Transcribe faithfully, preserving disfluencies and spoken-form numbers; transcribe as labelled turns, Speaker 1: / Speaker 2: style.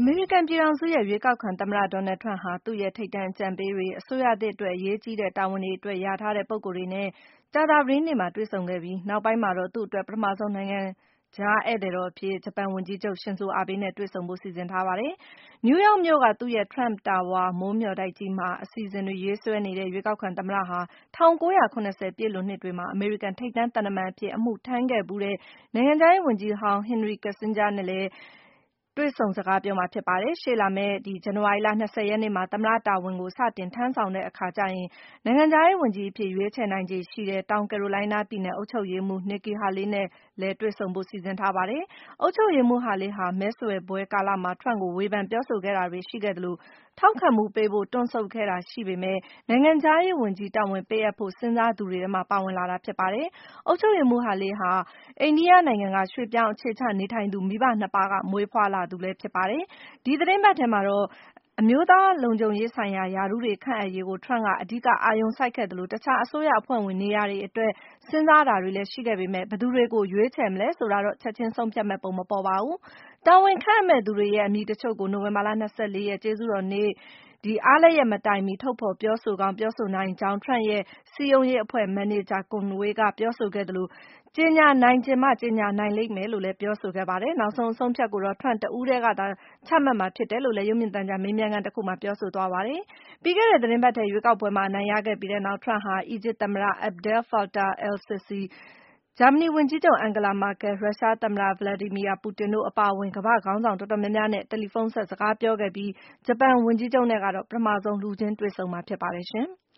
Speaker 1: အမေရိကန်ပြည်ထောင်စုရဲ့ရွေးကောက်ခံသမ္မတ Donald Trump ဟာ သူ့ရဲ့ထိပ်တန်းအကြံပေးတွေ၊ အစိုးရသစ်အတွက် အရေးကြီးတဲ့တာဝန်တွေအတွက် လျာထားတဲ့ပုဂ္ဂိုလ်တွေနဲ့ ကြာသပတေးနေ့မှာ တွေ့ဆုံခဲ့ပြီး နောက်ပိုင်းမှာတော့ သူ့အတွက် ပထမဆုံး နိုင်ငံခြားဧည့်သည်တော်အဖြစ် ဂျပန်ဝန်ကြီးချုပ် Shinzo Abe နဲ့ တွေ့ဆုံဖို့ စီစဉ်ထားပါတယ်။ နယူးယောက်မြို့က သူ့ရဲ့ Trump Tower မိုးမျှော်တိုက်ကြီးမှာ အစီအစဉ်တွေရေးဆွဲနေတဲ့ ရွေးကောက်ခံသမ္မတဟာ ၁၉၇၀ ပြည့်လွန်နှစ်တွေမှာ အမေရိကန်ထိပ်တန်းသံတမန်အဖြစ် အမှုထမ်းခဲ့ဖူးတဲ့ နိုင်ငံခြားရေးဝန်ကြီးဟောင်း Henry Kissinger နဲ့လည်း တွေ့ဆုံစကားပြောမှာဖြစ်ပါတယ်။ ရှေ့လာမယ့် ဇန်နဝါရီလ ၂၀ ရက်နေ့မှာ သမ္မတတာဝန်ကို စတင်ထမ်းဆောင်တဲ့အခါကျရင် နိုင်ငံခြားရေးဝန်ကြီးအဖြစ် ရွေးချယ်နိုင်ခြေရှိတဲ့ တောင်ကယ်ရိုလိုင်းနားပြည်နယ် အုပ်ချုပ်ရေးမှူး Nikki Haley နဲ့လည်း တွေ့ဆုံဖို့ စီစဉ်ထားပါတယ်။ အုပ်ချုပ်ရေးမှူး Haley ဟာ မဲဆွယ်ပွဲကာလမှာ Trump ကို ဝေဖန်ပြောဆိုခဲ့တာတွေရှိခဲ့သလို ထောက်ခံမှုပေးဖို့ တွန့်ဆုတ်ခဲ့တာရှိပေမဲ့ နိုင်ငံခြားရေးဝန်ကြီးတာဝန်ပေးအပ်ဖို့ စဉ်းစားသူတွေထဲမှာ ပါဝင်လာတာဖြစ်ပါတယ်။ အုပ်ချုပ်ရေးမှူး Haley ဟာ အိန္ဒိယနိုင်ငံက ရွှေ့ပြောင်းအခြေချနေထိုင်သူ မိဘနှစ်ပါးက မွေးဖွားလာသူလည်းဖြစ်ပါတယ်။ ဒီသီတင်းပတ်ထဲမှာတော့ အမျိုးသားလုံခြုံရေးဆိုင်ရာ ရာထူးတွေခန့်အပ်ရေးကို Trump က အဓိက အာရုံစိုက်ခဲ့သလို တခြားအစိုးရအဖွဲ့ဝင်နေရာတွေအတွက် စဉ်းစားတာတွေလည်းရှိခဲ့ပေမဲ့ ဘယ်သူတွေကို ရွေးချယ်မလဲဆိုတာတော့ ချက်ချင်းဆုံးဖြတ်မယ့်ပုံမပေါ်ပါဘူး။ တာဝန်ခန့်အပ်မယ့်သူတွေရဲ့ အမည်တချို့ကို နိုဝင်ဘာလ ၂၄ ရက် ကျေးဇူးတော်နေ့ အားလပ်ရက်မတိုင်မီ ထုတ်ဖော်ပြောဆိုကောင်း ပြောဆိုနိုင်ကြောင်း Trump ရဲ့ စည်းရုံးရေးအဖွဲ့ မန်နေဂျာ Conway က ပြောဆိုခဲ့သလို ကြေညာနိုင်ချင်မှ ကြေညာနိုင်လိမ့်မယ်လို့လည်း ပြောဆိုခဲ့ပါတယ်။ နောက်ဆုံးအဆုံးအဖြတ်ကိုတော့ Trump တဦးတည်းကသာ ချမှတ်မှာဖြစ်တယ်လို့လည်း ရုပ်မြင်သံကြား မေးမြန်းခန်းတခုမှာ ပြောဆိုသွားပါတယ်။ ပြီးခဲ့တဲ့သီတင်းပတ်ထဲ ရွေးကောက်ပွဲမှာ အနိုင်ရခဲ့ပြီးနောက် Trump ဟာ အီဂျစ်သမ္မတ Abdel Fattah al-Sisi ၊ ဂျာမနီဝန်ကြီးချုပ် Angela Merkel ၊ ရုရှားသမ္မတ Vladimir Putin တို့အပါအဝင် ကမ္ဘာ့ခေါင်းဆောင်တော်တော်များများနဲ့ တယ်လီဖုန်းဆက် စကားပြောခဲ့ပြီး ဂျပန်ဝန်ကြီးချုပ်နဲ့ကတော့ ပထမဆုံး လူချင်းတွေ့ဆုံမှာဖြစ်ပါတယ်ရှင်။